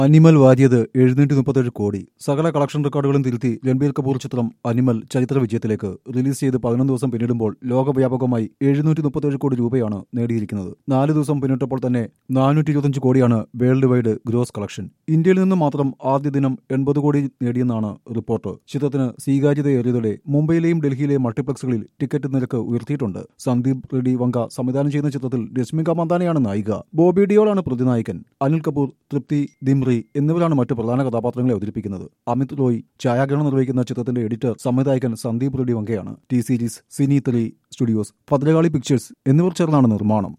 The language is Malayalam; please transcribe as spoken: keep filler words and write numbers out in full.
അനിമൽ വാരിയത് എഴുന്നൂറ്റി മുപ്പത്തേഴ് കോടി. സകല കളക്ഷൻ റെക്കോർഡുകളും തിരുത്തി രൺബീർ കപൂർ ചിത്രം അനിമൽ ചരിത്ര വിജയത്തിലേക്ക്. റിലീസ് ചെയ്ത് പതിനൊന്ന് ദിവസം പിന്നിടുമ്പോൾ ലോകവ്യാപകമായി എഴുന്നൂറ്റി മുപ്പത്തേഴ് കോടി രൂപയാണ് നേടിയിരിക്കുന്നത്. നാല് ദിവസം പിന്നിട്ടപ്പോൾ തന്നെ നാനൂറ്റി ഇരുപത്തഞ്ച് കോടിയാണ് വേൾഡ് വൈഡ് ഗ്രോസ് കളക്ഷൻ. ഇന്ത്യയിൽ നിന്ന് മാത്രം ആദ്യ ദിനം എൺപത് കോടി നേടിയെന്നാണ് റിപ്പോർട്ട്. ചിത്രത്തിന് സ്വീകാര്യതയേറിയതോടെ മുംബൈയിലെയും ഡൽഹിയിലെയും മൾട്ടിപ്ലക്സുകളിൽ ടിക്കറ്റ് നിരക്ക് ഉയർത്തിയിട്ടുണ്ട്. സന്ദീപ് റെഡ്ഡി വങ്ക സംവിധാനം ചെയ്യുന്ന ചിത്രത്തിൽ രശ്മിക മന്ദാനയാണ് നായിക. ബോബി ഡിയോളാണ് പ്രതിനായകൻ. അനിൽ കപൂർ, തൃപ്തി ദിംറി എന്നിവരാണ് മറ്റു പ്രധാന കഥാപാത്രങ്ങളെ അവതരിപ്പിക്കുന്നത്. അമിത് റോയ് ഛായാഗ്രഹണം നിർവഹിക്കുന്ന ചിത്രത്തിന്റെ എഡിറ്റർ സംവിധായകൻ സന്ദീപ് റെഡ്ഡി വങ്കയാണ്. T Series, Cine three Studios, Bhadrakali Pictures എന്നിവർ ചേർന്നാണ് നിർമ്മാണം.